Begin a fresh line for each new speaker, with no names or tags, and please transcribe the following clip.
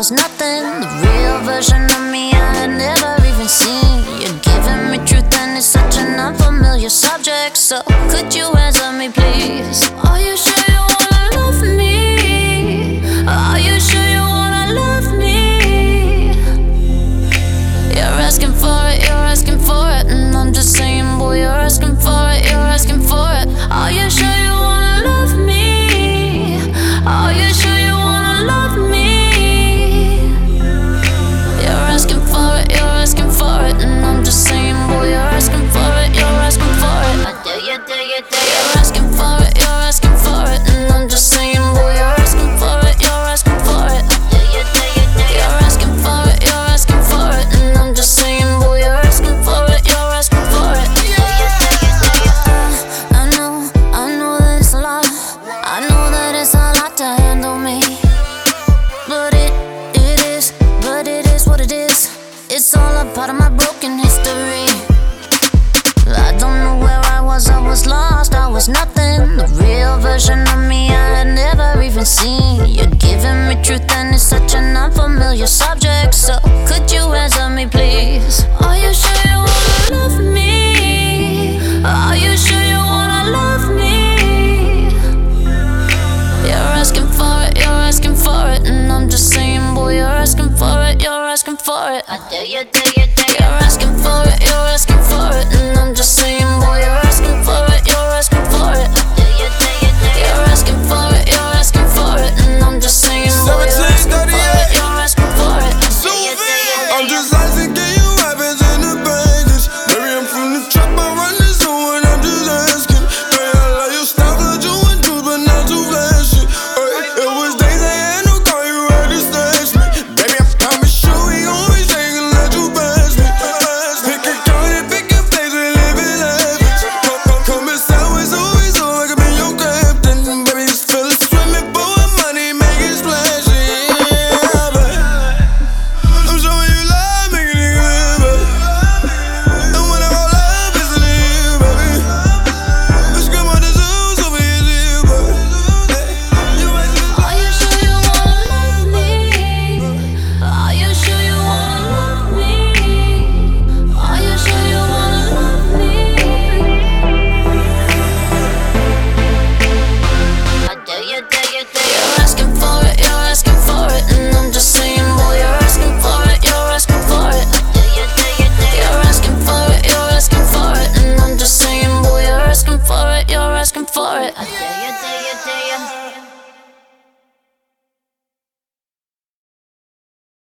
was nothing. The real version of me I had never even seen. You're giving me truth and it's such an unfamiliar subject. So could you answer me please? Are you sure you wanna love me? Are you sure you wanna love me? You're asking for it, you're asking for it, and I'm just saying, boy, you're asking for it, you're asking for it. Are you sure you wanna love me? Are you sure you wanna love me? You're asking for it, you're asking for it, and I'm just saying, boy, you're asking for it, you're asking for it. I dare you, dare you, dare you. You're asking for it, you're asking for it, and I'm just saying, boy, you're asking for it, you're asking for it. I dare you, dare you, dare you. You're asking for it, you're asking for it, and I'm just saying, boy, you're asking for it, you're asking for it. I dare you, dare you, dare you. I know that it's a lot. I know that it's a lot to handle me, but it is what it is. It's all a part of my broken history. I don't know where I was lost, I was nothing. The real version of me I had never even seen. You're giving me truth and it's such an unfamiliar subject. So could you answer me please? Are you sure you wanna love me? Are you sure you wanna love me? You're asking for it, you're asking for it, and I'm just saying, boy, you're asking for it, you're asking for it. I dare you, dare you, dare you.